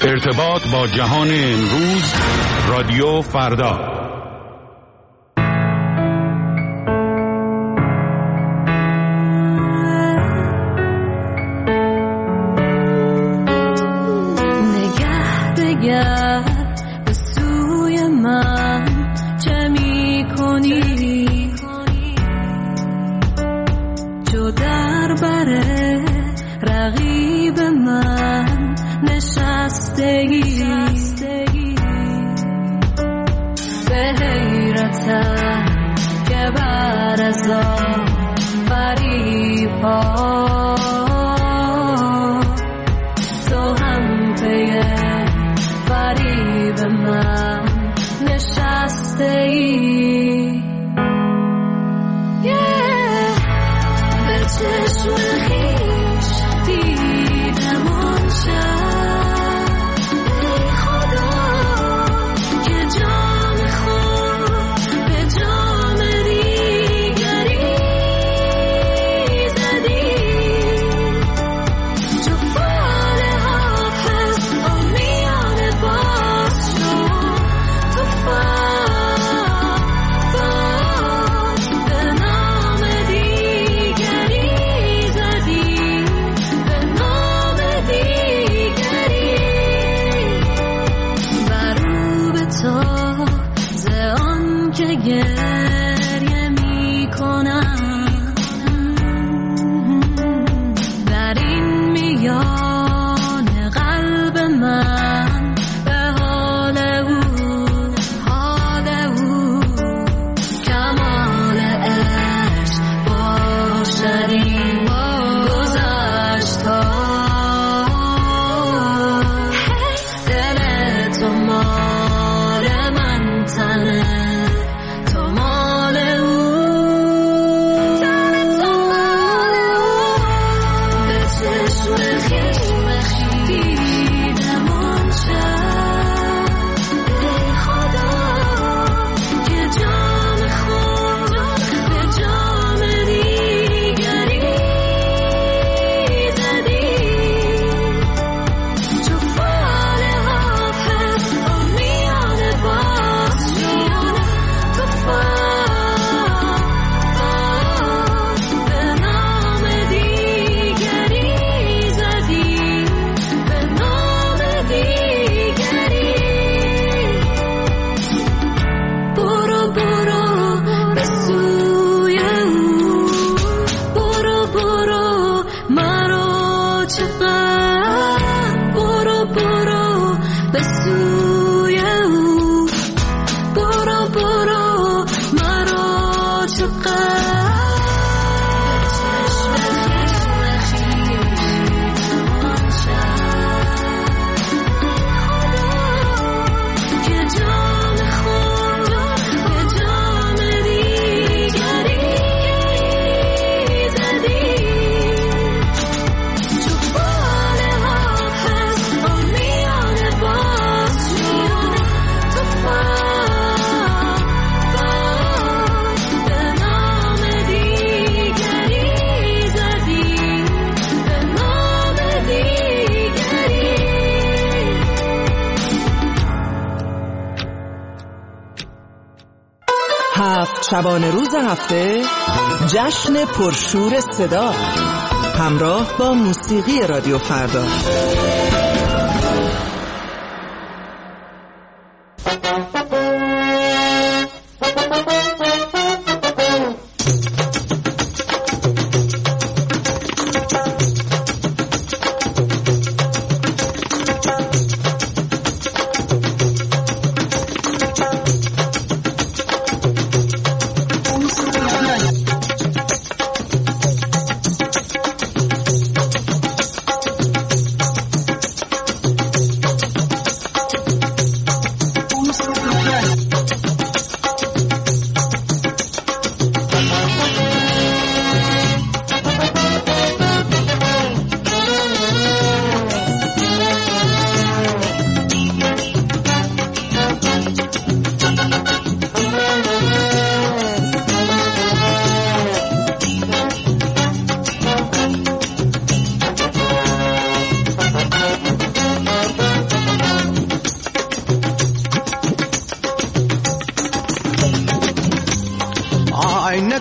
ارتباط با جهان امروز، رادیو فردا. نگه بگر به سوی من چه می کنی، جو در بره رقیب من نشستگی، به حیرتم که بر از فریبا تو هم پی فریب من نشستگی. به چشم خویش دیدم آن شب، ای خدا که جام خود به جام دیگری زدی، جو فال حافظ آمیان باز شد، تو به نام دیگری زدی، به نام دیگری. برو به تازه آن که گریه می کنم، در این میان قلب من به حال او کمال عشق باشد این گذشت ها. دل تو مال من، تنه تو مال او، به چشم خویش دیدم آن شب، ای خدا که جام خود به جام دیگری زدی، جو فال حافظ آمیان باز شد، تو به نام دیگری زدی، به نام دیگری. برو برو به سوی او، برو برو مرا چقدر، برو برو به سوی او، برو برو مرا چقدر. که جام خود به جام دیگری زدی، جو فال حافظ آمیان باز شد، تو به نام دیگری زدی، به نام دیگری. هفت شبانه روز هفته جشن پرشور صدا همراه با موسیقی رادیو فردا.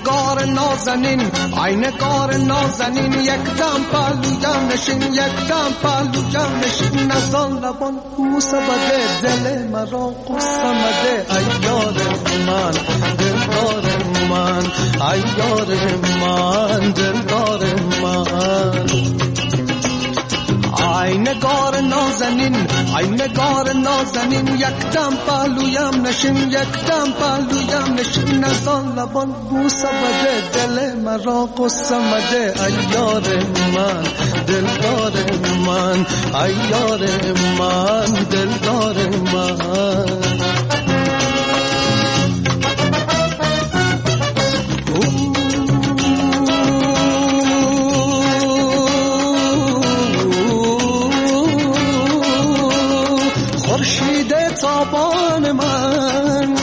نگار نازنین ای نگار نازنین یک دم پهلویم نشین یک دم پهلویم نشین از آن لبان بوسه بده دل مرا قصه مده ای یار من دلدار من ای یار من دلدار من ای نگار نازنین ای نگار نازنین یک دم پهلویم نشین یک دم پهلویم نشین از آن لبان بوسه بده دل مرا قصه مده ای یار من دلدار من ای یار من دلدار من تابان من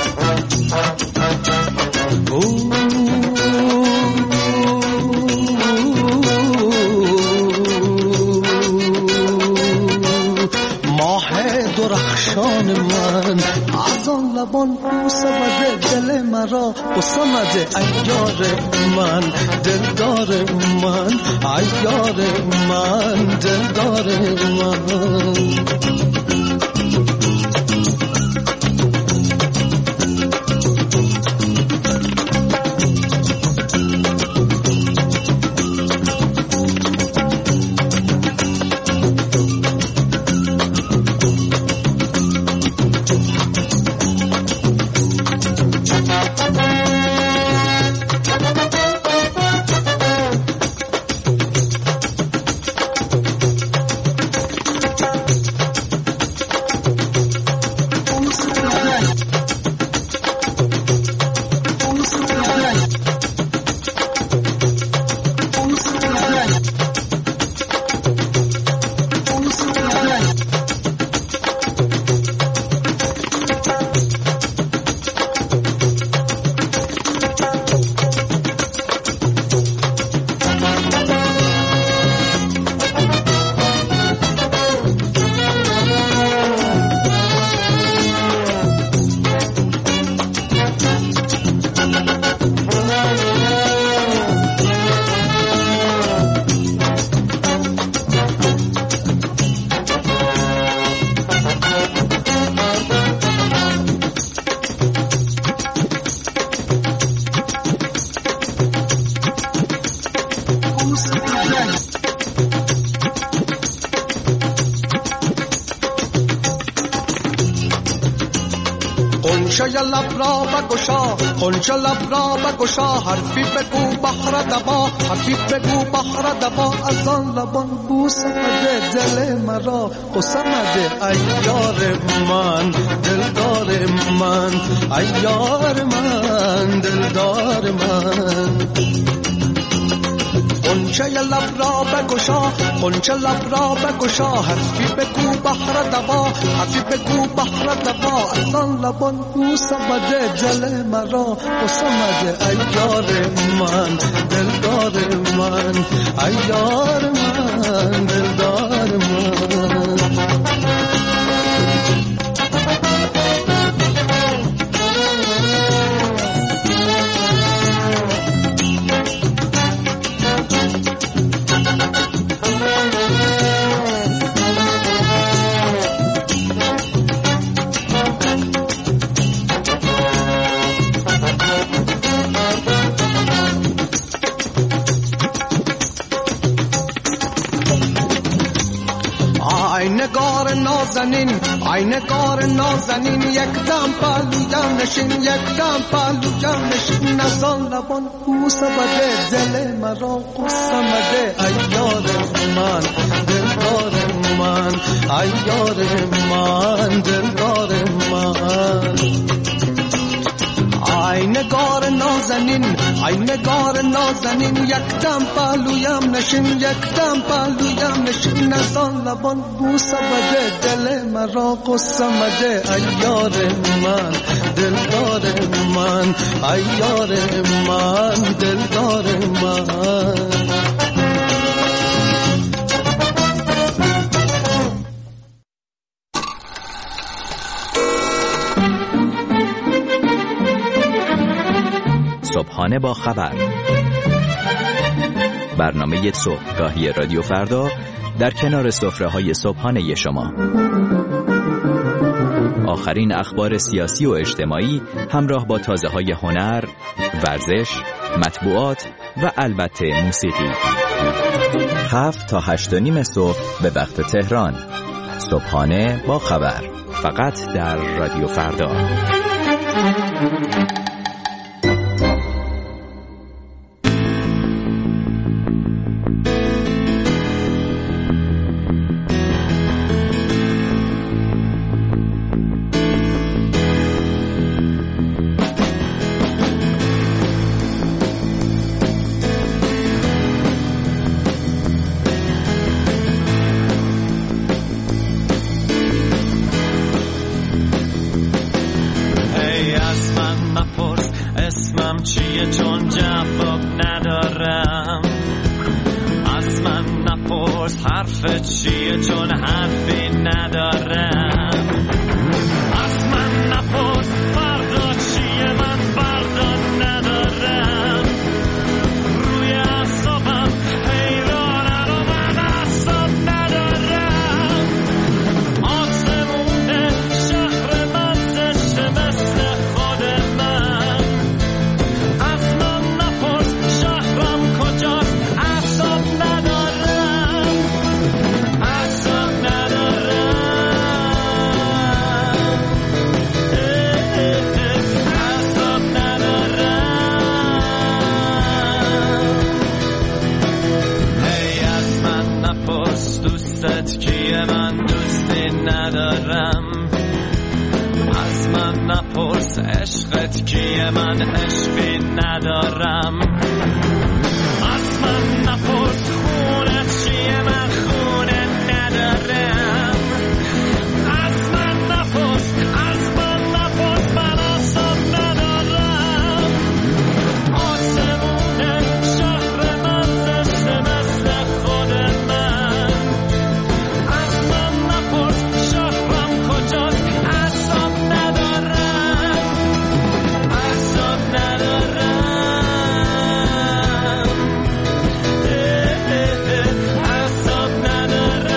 ماه درخشان من از آن لبان بوسه بده دل مرا قصه مده ای یار من دلدار من ای یار من دلدار من قنچه لب را بگشا قنچه لب را بگشا حرفی بگو بحر دبا حرفی بگو بحر دبا از آن لبان بوسه مده دل مرا قصه مده ای یار من دلدار من ای یار من دلدار من قنچه لب را بگشا قنچه لب را بگشا حرفی بگو بحر دبا حرفی بگو بحر دبا از آن لبان بوسه بده دل مرا قصه مده ای یار من دلدار من ای یار من دلدار من نگار نازنین ای نگار نازنین یک دم پهلویم نشین یک دم پهلویم نشین از آن لبان بوسه بده دل مرا قصه مده ای یار من دلدار من ای یار من دلدار من ای نگار نازنین ای نگار نازنین یک دم پهلویم نشین یک دم پهلویم نشین از آن لبان بوسه بده دل مرا قصه مده ای یار من دلدار من ای یار من دلدار من صبحانه با خبر، برنامه صبحگاهی رادیو فردا در کنار سفره‌های صبحانه شما. آخرین اخبار سیاسی و اجتماعی همراه با تازه‌های هنر، ورزش، مطبوعات و البته موسیقی. 7 تا 8:30 صبح به وقت تهران. صبحانه با خبر، فقط در رادیو فردا. چون جواب ندارم، از من نپرس حرف چیه چون حرفی ندارم، از من نپرس فردا چیه من فردا ندارم، روی اعصابم حیرانم و من اعصاب ندارم، آسمون شهر من زشته مثل خود من، از من نپرس شهرم کجاست اعصاب ندارم، اعصاب ندارم، اعصاب ندارم. هی از من نپرس دوستت کیه من دوستی ندارم، از من نپرس عشقت کیه من عشقی ندارم، از من نپرس خونت چیه من خونه ندارم، از من نپرس من اعصاب ندارم، آسمون شهر من زشته مثل خود من، از من نپرس شهرم کجاست اعصاب ندارم، اعصاب ندارم، اعصاب ندارم.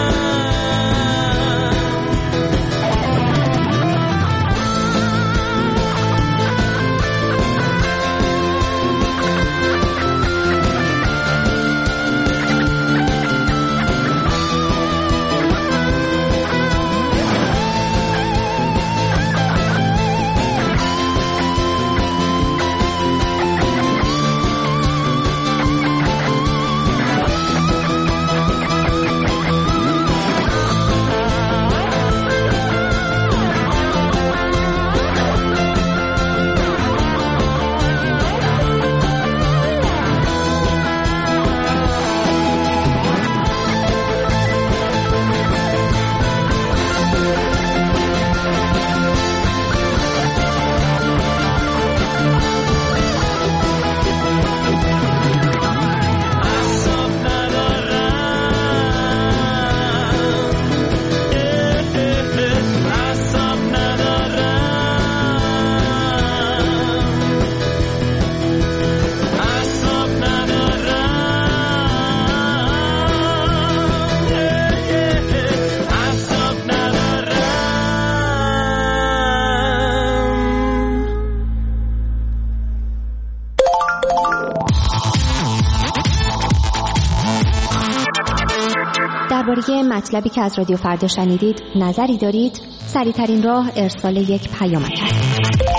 درباره مطلبی که از رادیو فردا شنیدید نظری دارید؟ سریع‌ترین راه ارسال یک پیامک است.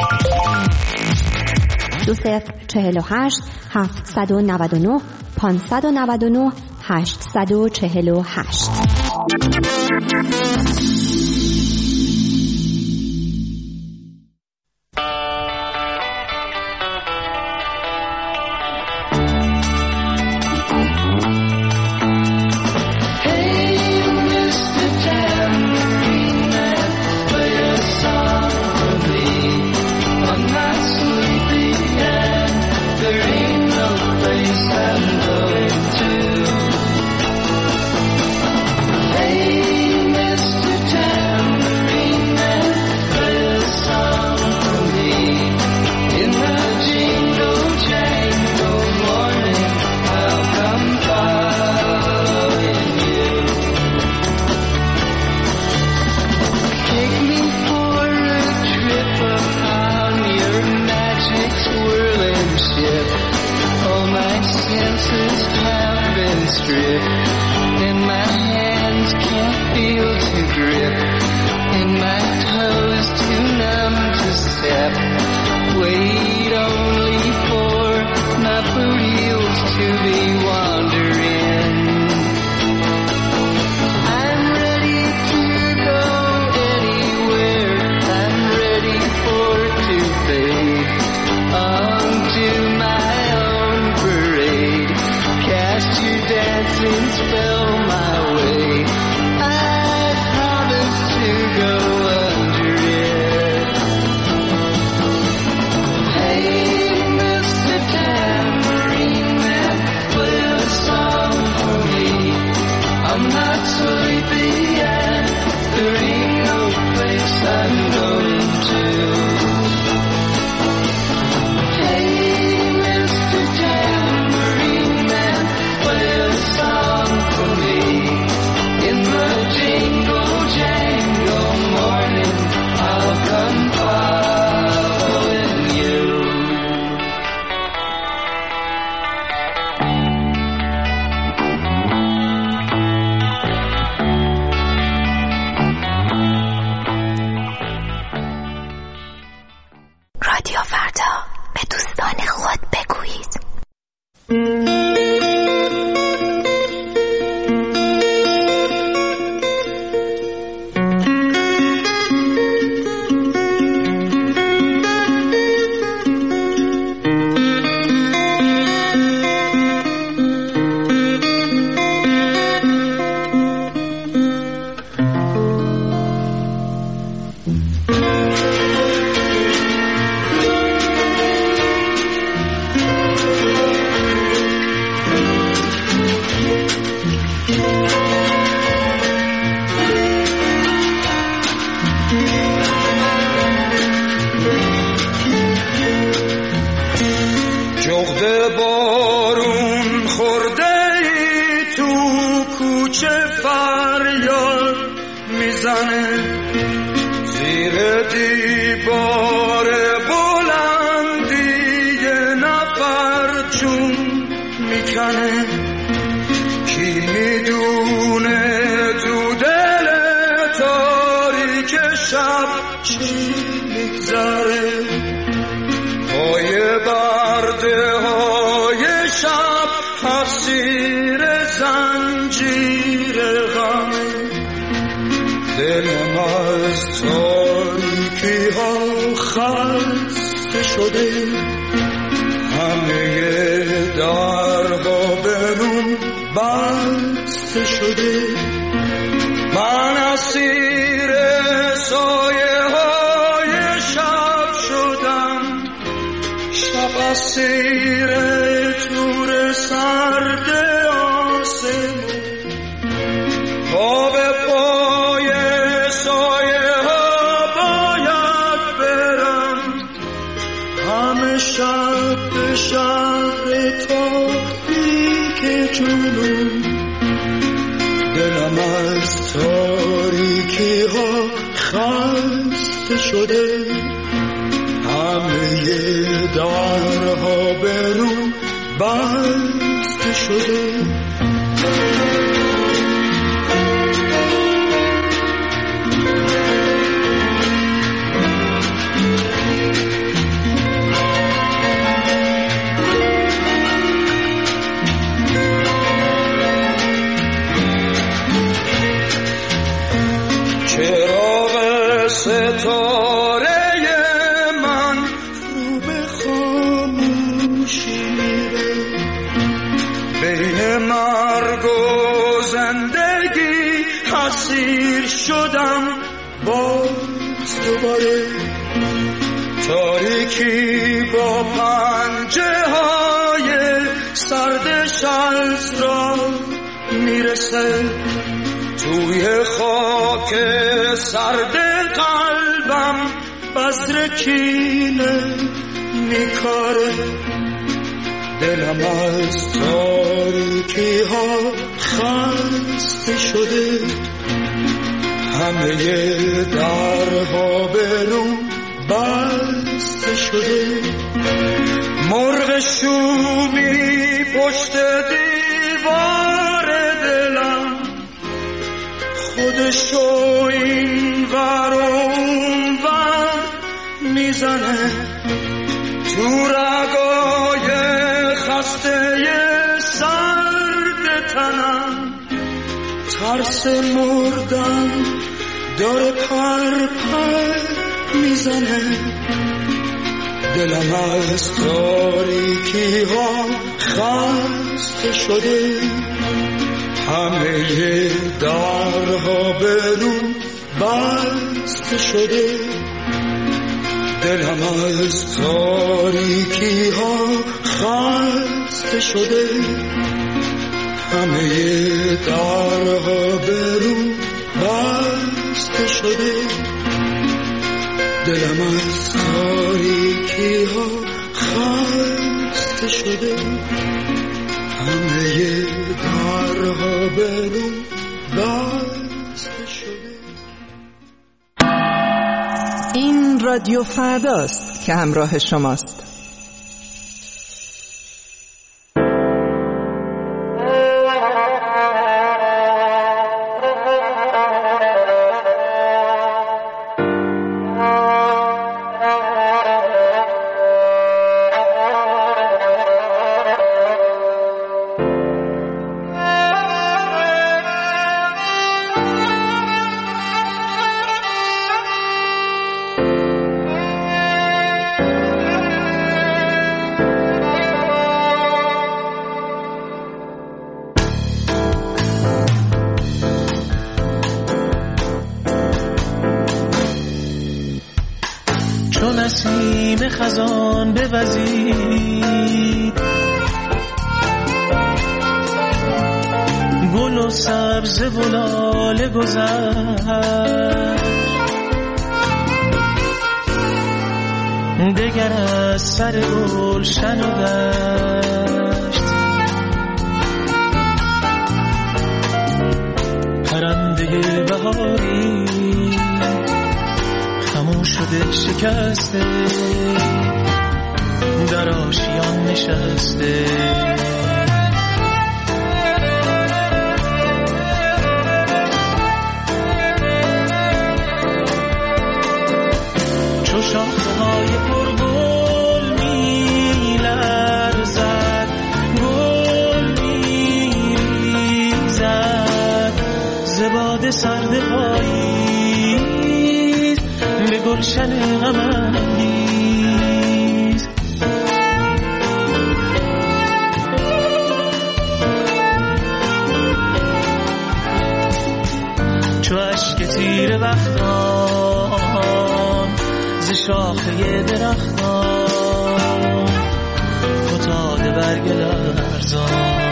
2048 799 599 848. Hey, Mr. میزنه زیر دیوار بلندی یه نفر جون میکنه کی میدونه تو دل تاریک شب چی میگذره پای برده های شب حسیر زنجیر غمه دلم از تاریکی ها خسته شده همه درها برون بسته شده من اسیر سایه های شب شدم شب اسیر تور سرد آسمون پا به پای سایه ها باید برم همه شب به شهر تاریک جنون دلم از تاریکی ها خسته شده همه درها برون بسته شده چراغ ستاره من رو به خاموشی میره بین مرگ و زندگی اسیر شدم باز دوباره تاریکی با پنجه های سردش از را میرسه توی خاک سرد قلبم بذر کینه میکاره دلم از تاریکی ها خسته شده همه درها برون بسته شده مرغ شومی پشت دیوار دلم خودشو این ور اون ور میزنه تو رگای خسته سرد تنم ترس مردن داره پر پر میزنه دلم از تاریکی ها خسته شده همه درها برون بسته شده دلم از تاریکی ها خسته شده همه درها برون بسته شده دلم از تاریکی ها خسته شده همه درها برون بسته شده. این رادیو فرداست که همراه شماست. نسیم خزان بوزید گل و سبز و لاله گذشت دگر از سر گلشن و دشت پرنده بهاری دل شکسته در آشیان نشسته. چو شاخه‌های پرگل می‌لرزد، گل می‌ریزد ز باد سرد پاییز به گلشن غم‌انگیز. چو اشک تیره بختان ز شاخه درختان فتاده برگ لرزان.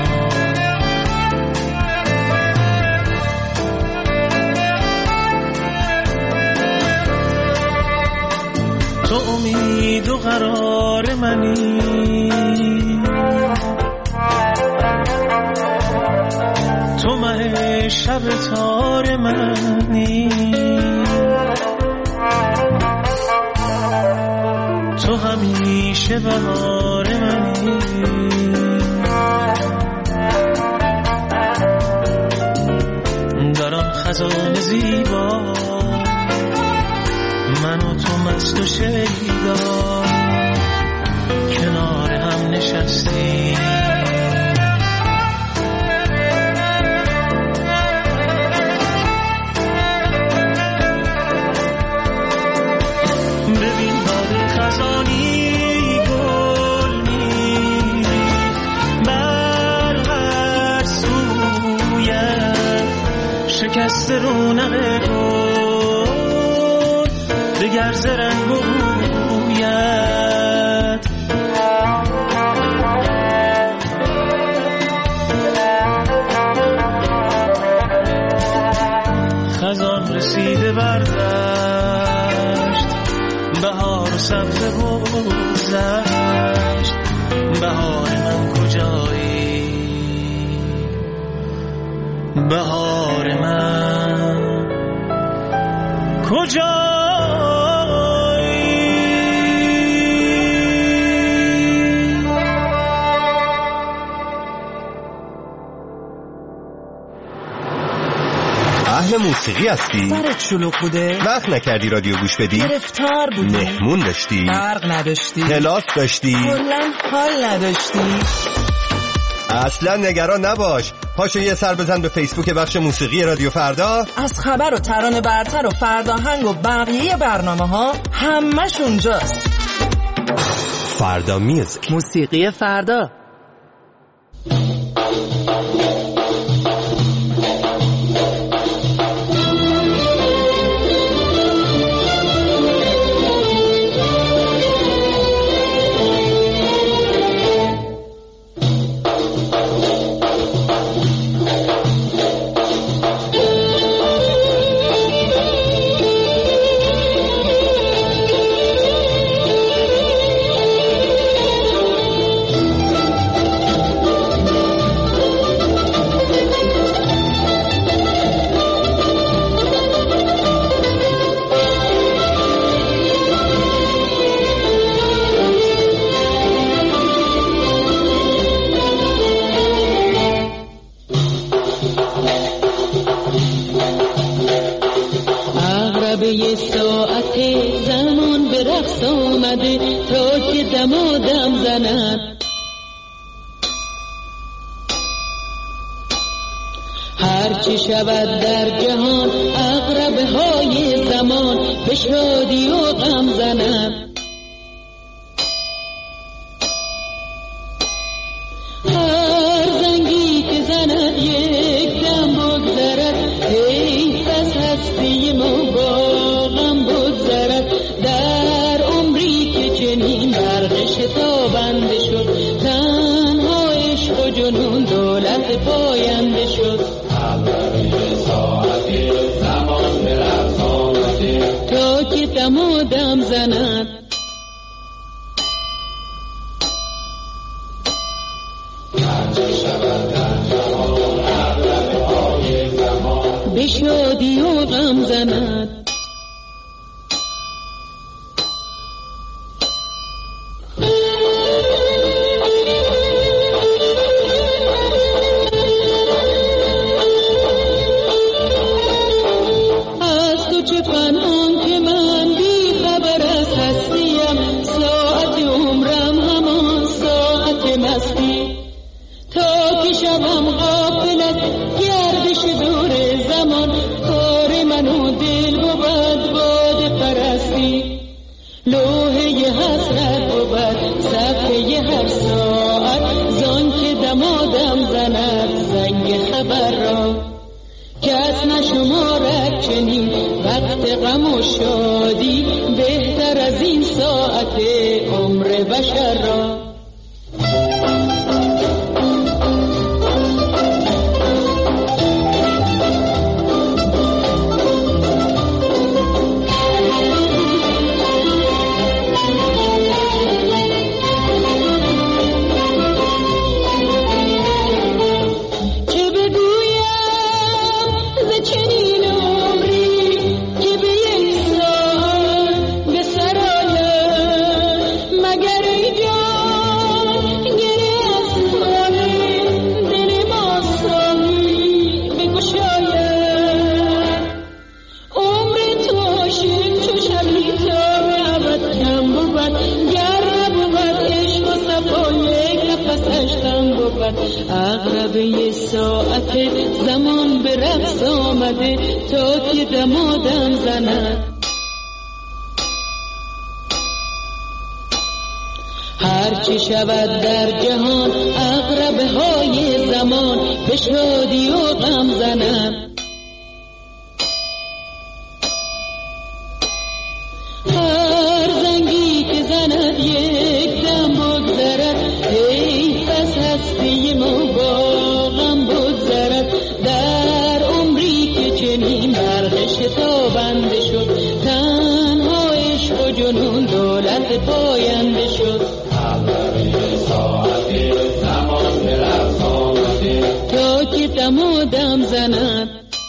تو امید و قرار منی، تو مه شب تار منی، تو همیشه بهار منی. در آن خزان زیبا من و تو مست و شیدا کنار هم نشستیم. ببین باد خزانی گل می‌ریخت بر هر سویت، شکست رونق گل دگر ز رنگ و بویت. خزان رسیده بر دشت، بهار و سبز بگذشت. بهار من کجایی، بهار من کجایی. اهل موسیقی هستی؟ سرت شلوغ بوده؟ وقت نکردی رادیو گوش بدی؟ گرفتار بودی؟ مهمون داشتی؟ برق نداشتی؟ کلاس داشتی؟ کلاً حال نداشتی؟ اصلا نگران نباش، پاشو یه سر بزن به فیسبوک بخش موسیقی رادیو فردا. از خبر و ترانه برتر و فرداهنگ و بقیه برنامه ها همش اونجاست. فردا میوزیک، موسیقی فردا. یه ساعت زمان به رقص آمده تا که دمادم زند. هرچی شود در جهان عقربه های زمان به شادی و غم زند. هر زنگی که زند یک دم بگذرد، ای پس هستی ما با غم بگذرد. در عمری که چنین برق شتابنده شد، تنها عشق و جنون دولت پاینده شد. ساعتی زمان به رقص آمده تا که دمادم زند. به شادی و غم زند. تو چه پنهان که من بی خبر از هستیم، ساعت عمرم همان ساعت مستی. تا که شبم غافل از گردش دور زمان، کار من و دل بود باد پرستی. لوحه حسرت بود صفحه هر ساعت، زان که دمادم زند زنگ خبر را. کس نشمارد چنین وقت غم و شادی، بهتر از این ساعت عمر بشر را. عقربه ساعت زمان به رقص آمده، تا که دمادم زند. هرچی شود در جهان عقربه های زمان، به شادی و غم زنم. هر زنگی که زند یک دم بگذرد، ای پس هستی ما با غم بگذرد. در عمری که چنین برق شتابنده شد، تنها عشق و جنون دولت پاینده شد. تا که دمادم زند.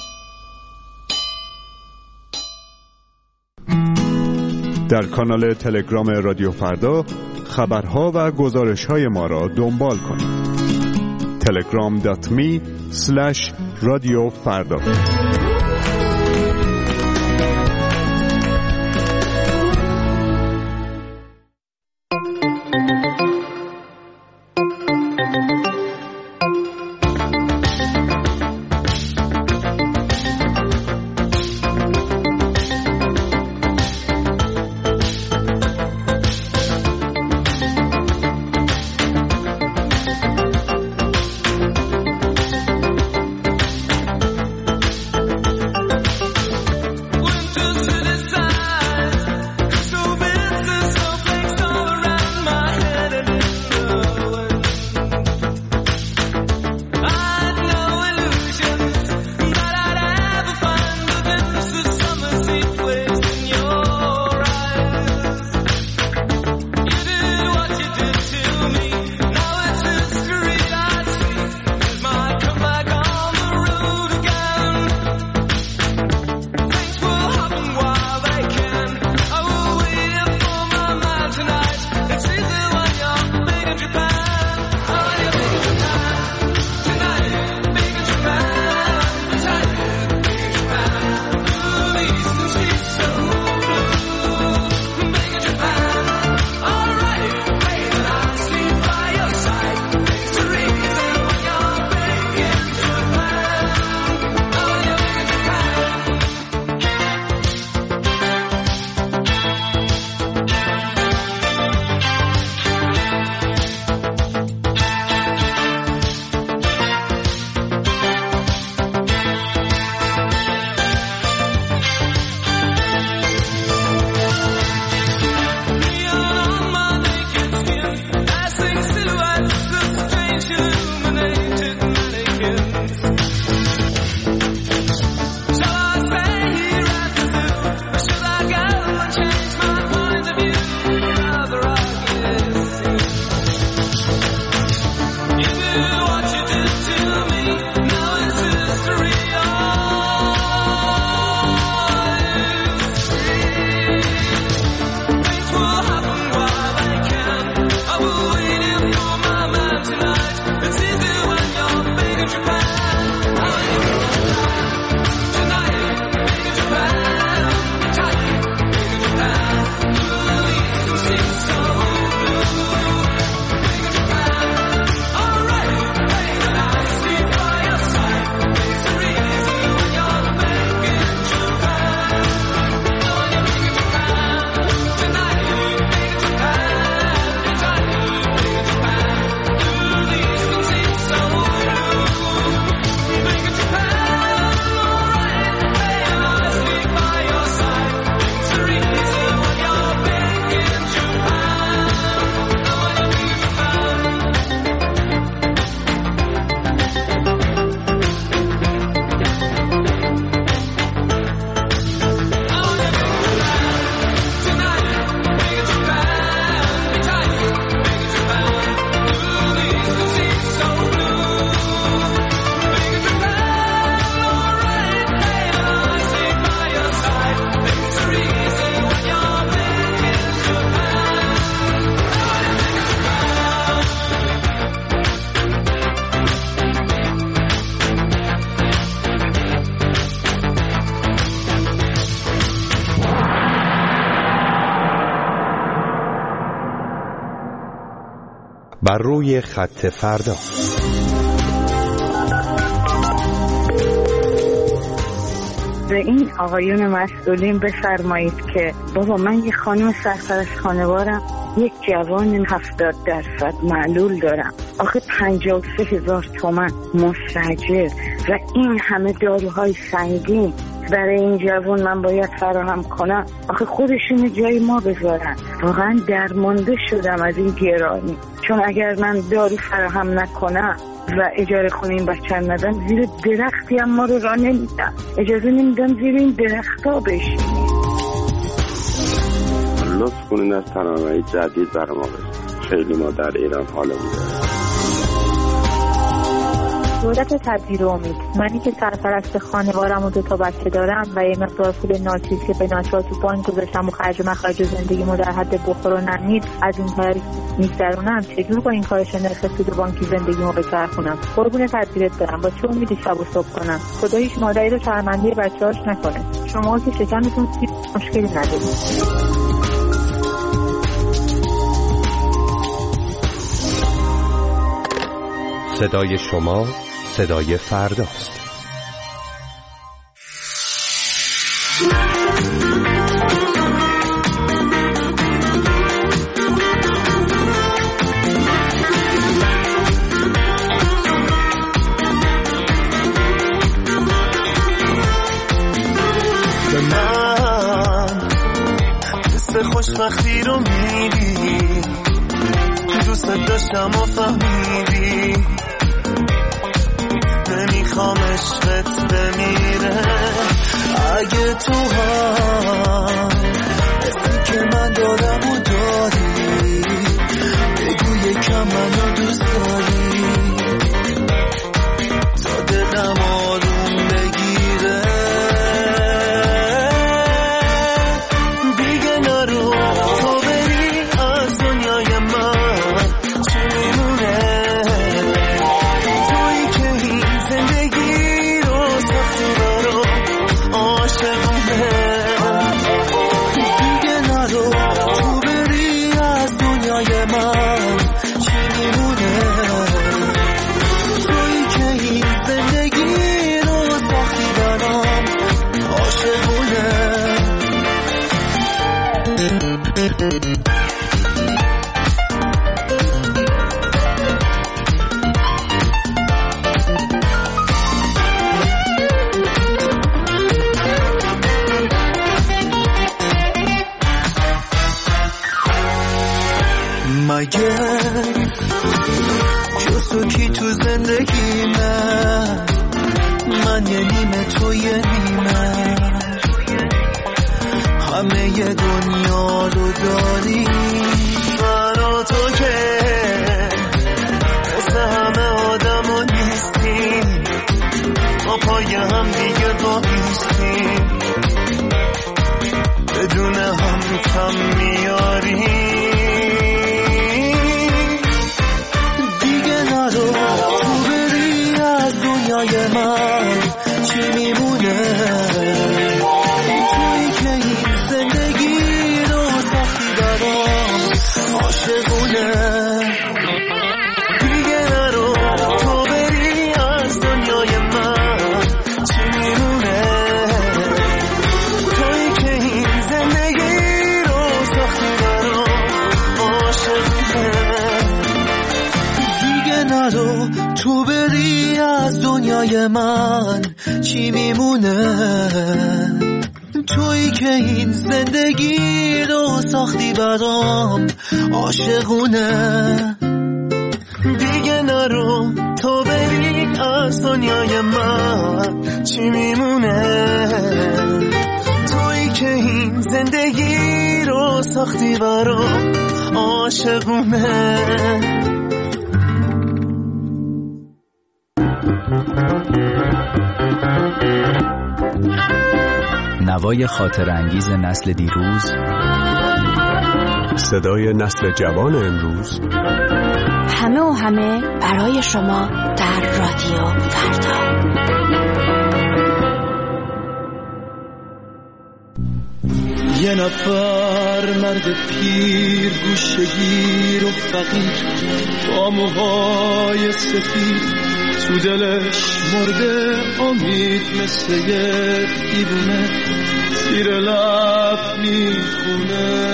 در کانال تلگرام رادیو فردا خبرها و گزارش‌های ما را دنبال کنید. telegram.me/رادیوفردا. بر روی خط فردا. به این آقایون مسئولین بفرمایید که بابا من یه خانم سرپرست خانوارم، یک جوان 70% معلول دارم، آخه 53,000 تومان مستاجر و این همه داروهای سنگین برای این جوان من باید فراهم کنم. آخه خودشون جای ما بذارن. واقعا درمانده شدم از این گرانی، چون اگر من دارو فراهم نکنم و اجاره خونه این بچه ندم، زیر درختی هم ما رو راه نمیدم، اجازه نمیدم زیر این درخت ها بشینیم. لطف کنین از تنامه‌ای جدید برای ما بزنید. خیلی ما در ایران حالمون داره. دولت تدبیر و امید، منی که سرپرست خانوارم و 2 بچه دارم و یه مقدار پول ناچیز که به ناچار تو بانک گذاشتم و خرج مخرج زندگیمو در حد بخور و نمید از این کار میگذرونم، چجور با این کارش نرخ سود بانکی زندگیمو بچرخونم؟ قربون تدبیرت برم، با چه امیدی شب و صبح کنم؟ خدا هیچ مادری رو شرمنده بچه‌هاش نکنه. شما که شکمتون سیب مشکلی ندارید. صدای شما صدای فرداست. به من حس خوشبختی رو میدی، دوست داشتم و فهمیدی، نمیخوام عشقت بمیره. اگه تو هم حسی که من دارم و داری، بگو یکم منو دوست داری تا دلم آروم بگیره. دیگه نرو تو بری از دنیای من، چی میمونه؟ تویی که این زندگی رو سختی برام عاشقونه. دیگه نرو تو بری از دنیای من، چی میمونه؟ تویی که این زندگی رو سختی برام عاشقونه. مگه جز کی تو زندگی من یه نیمه تو یه نیمه، همه ی دنیا رو داری برا تو که مثل همه آدم ها نیستیم، ما پای هم دیگه بایستیم، بدون هم کم میاریم. تو بری از دنیای من، چی میمونه؟ تویی که این زندگی رو سختی برام عاشقونه. دیگه نرو تو بری از دنیای من، چی میمونه؟ تویی که این زندگی رو سختی برام عاشقونه. نرو تو بری از دنیای من، چی میمونه؟ تویی که این زندگی رو ساختی برام عاشقونه. دیگه نرو تو بری از دنیای من، چی میمونه؟ تویی که این زندگی رو ساختی برام عاشقونه. نوای خاطر انگیز نسل دیروز، صدای نسل جوان امروز، همه و همه برای شما در رادیو فردا. یه نفر مرد پیر گوشه‌گیر و فقیر با موهای سفید تو دلش مرده امید مثل یه دیوونه زیر لب میخونه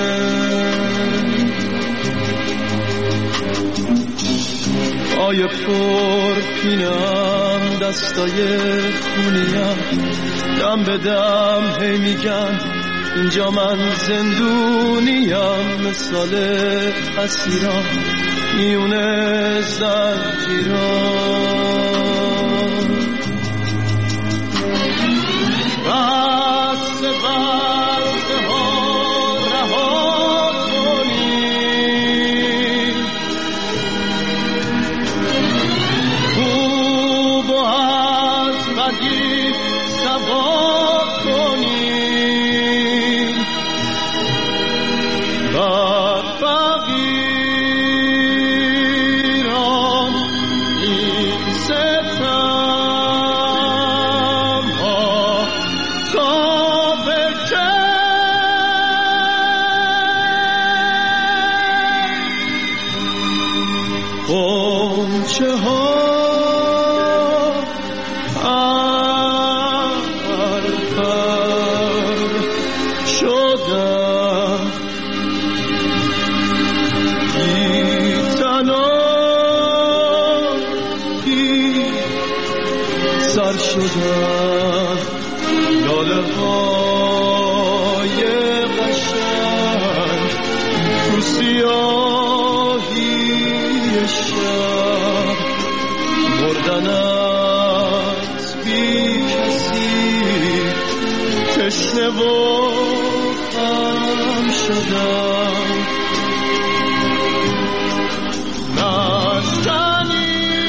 آیه پر پینم دستای خونیم دم به دم هی میگن اینجا من زندونیم مثال اسیران میونه زنجیران بس بسته ها رها کنیم خوب و از بدی سوا کنیم بر فقیران این ستم ها تا به که غنچه ها شدن لاله های قشنگ تو سیاهی شب مردنت بی کسی تشنه و غم شدن نشکنی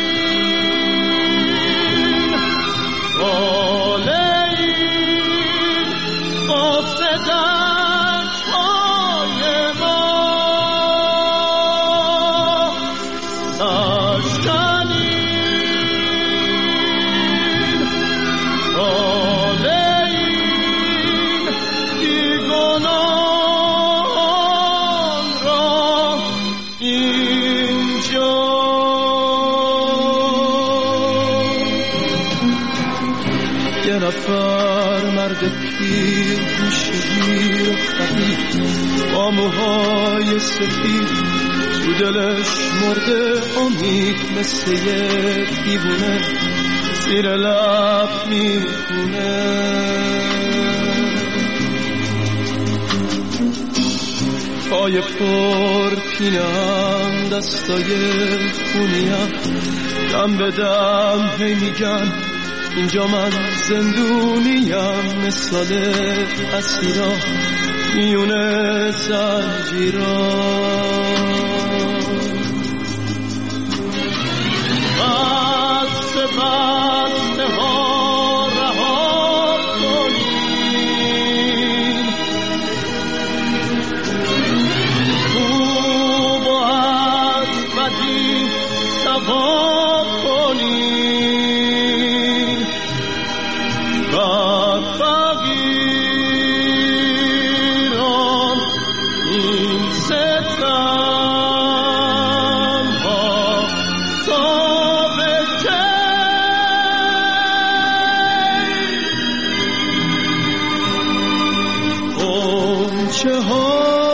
پیر گوشه‌گیر و فقیر با موهای سفید تو دلش مرده امید مثل یه دیوونه زیر لب میخونه پای پر پینم دستای خونیم دم به دم هی میگن اینجا من زندونیم مثال اسیرا میونه زنجیران بسته بسته ها رها کنیم خوب و از بدی سوا کنیم بر فقیران این ستم ها تا به کی غنچه ها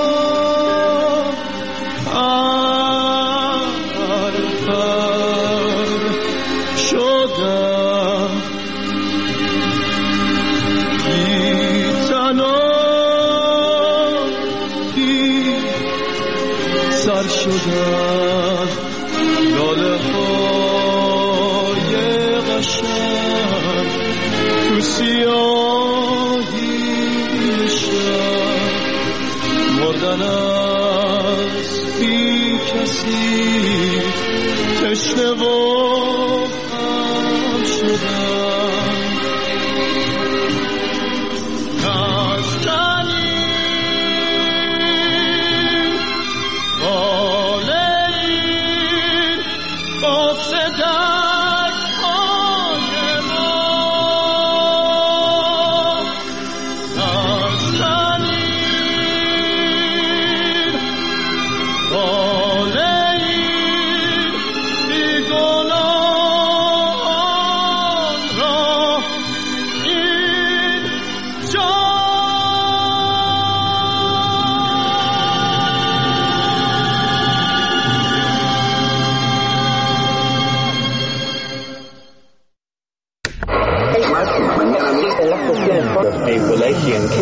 شدن لاله های قشنگ تو سیاهی شب مردن از بی کسی تشنه و غم شدن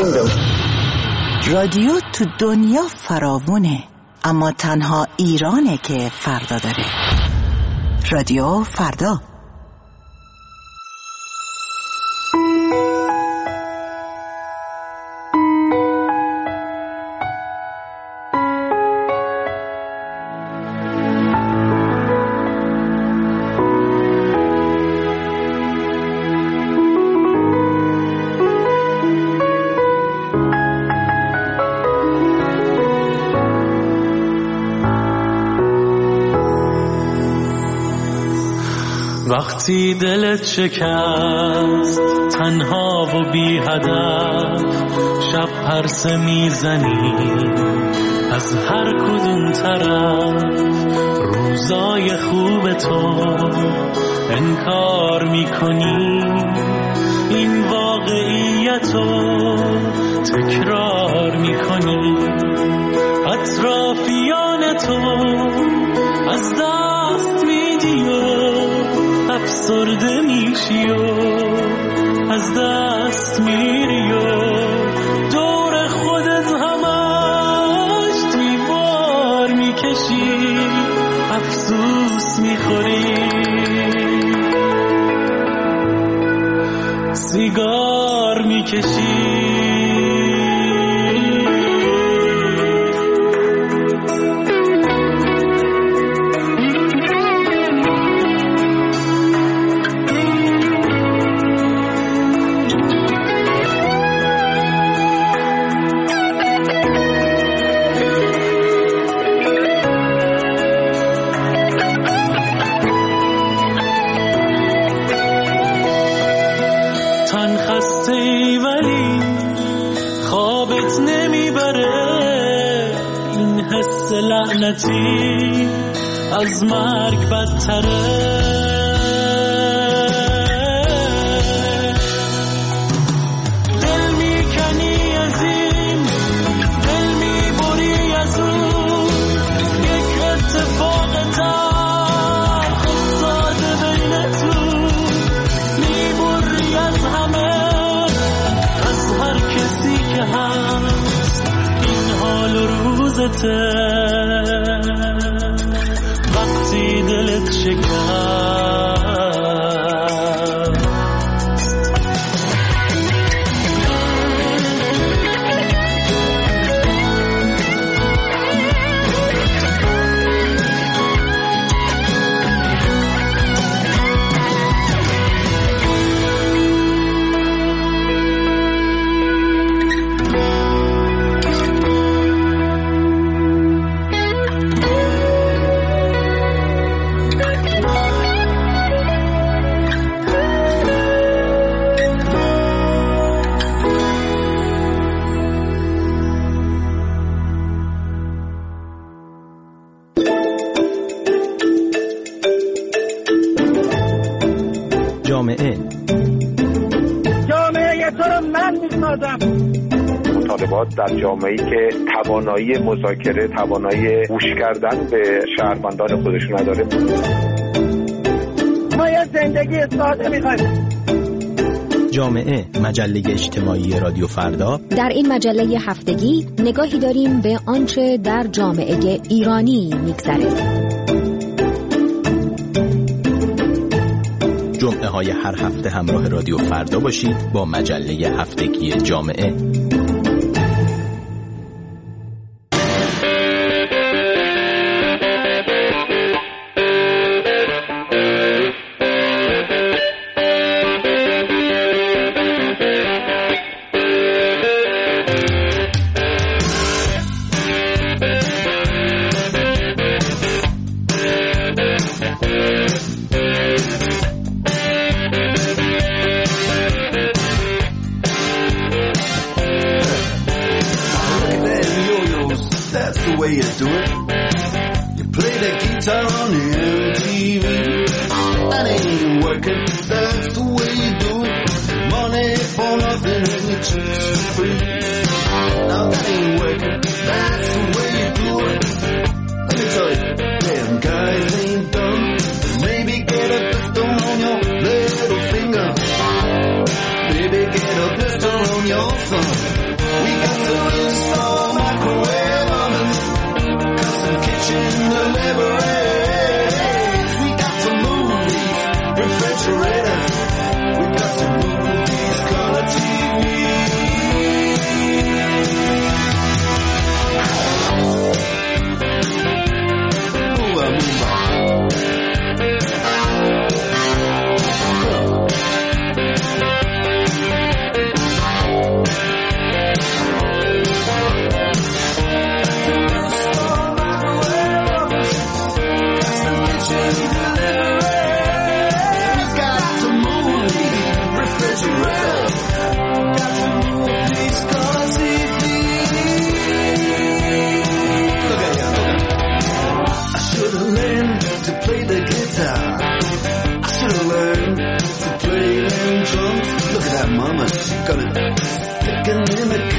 رادیو تو دنیا فراوونه، اما تنها ایرانه که فردا داره. رادیو فردا. وقتی دلت شکست تنها و بی هدف، شب پرسه میزنی از هر کدوم طرف، روزای خوب تو انکار میکنی، این واقعیتو تکرار میکنی، اطرافیان تو از دست میدی و افسرده میشی و از دست میری و دور خودت همش دیوار میکشی، افسوس میخوری، سیگار میکشی. لعنتی از مرگ بدتره، دل میکنی از این، دل میبری از اون، یک اتفاق تلخ افتاده بینتون، میبری از همه، از هر کسی که هست، این حال و روزته. وقتی دلت شکست جامعه تو رو من میسازم. مطالبات در جامعه‌ای که توانایی مذاکره، توانایی گوش کردن به شهروندان خودشون نداره. ما یه زندگی ساده میخوایم. جامعه، مجله اجتماعی رادیو فردا. در این مجله هفتگی نگاهی داریم به آنچه در جامعه ایرانی میگذره. جمعه های هر هفته همراه رادیو فردا باشید با مجله هفتگی جامعه. Baby, get a pistol on your thumb.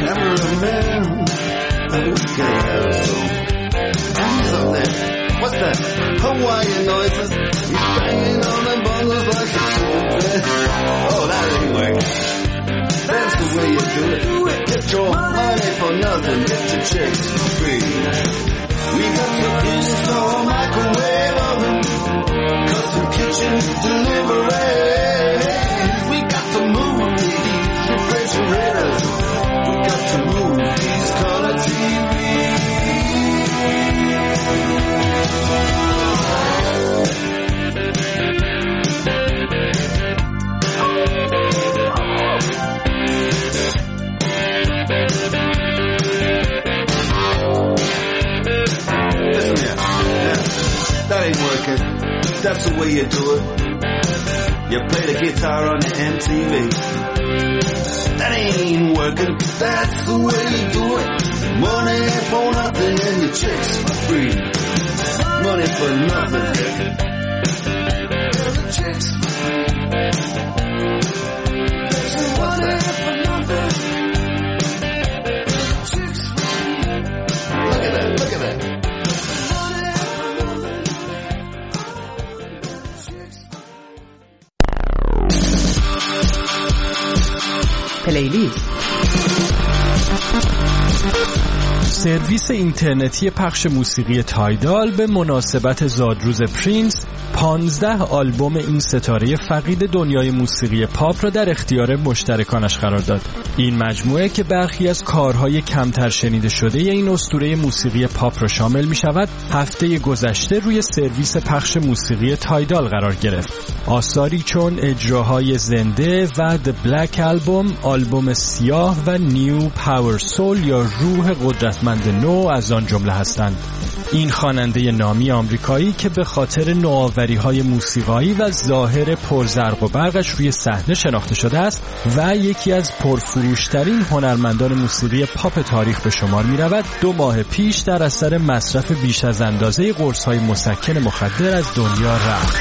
cameraman. Okay, hands up there. What's that? Hawaiian noises. He's banging on them bongos like a trumpet. Oh, that ain't working. That's the way you do it. Get your money for nothing. Get your chicks for free. We got the in-store microwave oven, custom kitchen delivery. We got the movies, refrigerators. We got the movies, color TV. Listen here. That ain't working. That's the way you do it. You play the guitar on the MTV. That ain't working. That's the way you do it. Money for nothing and your chicks for free. Money for nothing. The chicks for free. What's that? For nothing. Chicks for free. Look at that. Look at that. پلیلیست. سرویس اینترنتی پخش موسیقی تایدال به مناسبت زادروز پرینس 15 آلبوم این ستاره فقید دنیای موسیقی پاپ را در اختیار مشترکانش قرار داد. این مجموعه که برخی از کارهای کمتر شنیده شده این اسطوره موسیقی پاپ را شامل می شود، هفته گذشته روی سرویس پخش موسیقی تایدال قرار گرفت. آثاری چون اجراهای زنده و The Black Album، آلبوم سیاه و New Power Soul یا روح قدرتمند نو از آن جمله هستند. این خواننده نامی آمریکایی که به خاطر نوآوری‌های موسیقایی و ظاهر پرزرق و برقش روی صحنه شناخته شده است و یکی از پرفروشترین هنرمندان موسیقی پاپ تاریخ به شمار می‌رود، 2 ماه پیش در اثر مصرف بیش از اندازه قرص‌های مسکن مخدر از دنیا رفت.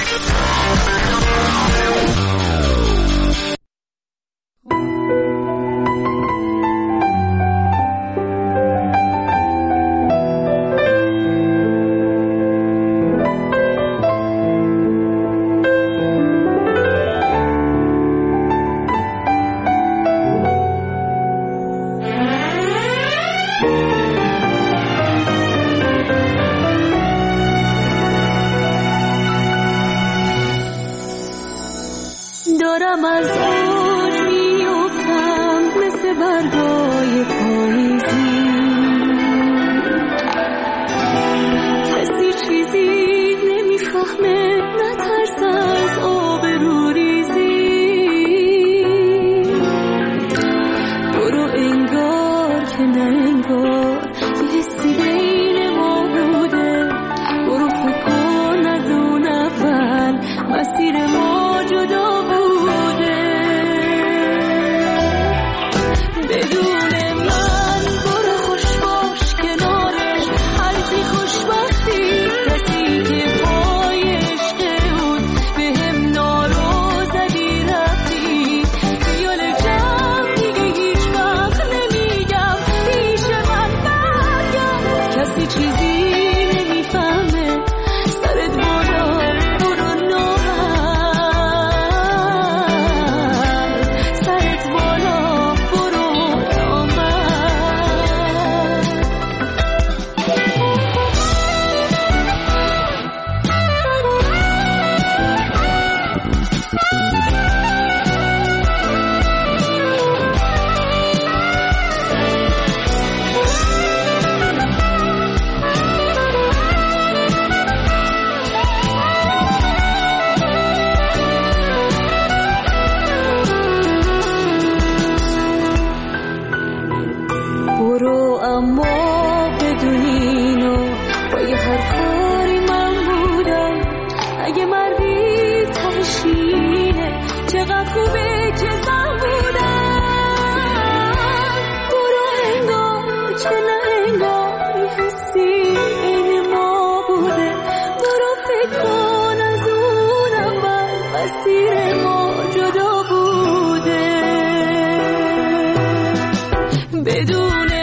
دارم از اوج میافتم مثل برگای پاییزی، کسی چیزی نمیفهمه، نترس از آبروریزی. برو انگار که نه انگار یه حسی بین ما بوده، برو فکر کن از اون اول مسیر ما جدا بدون میدونه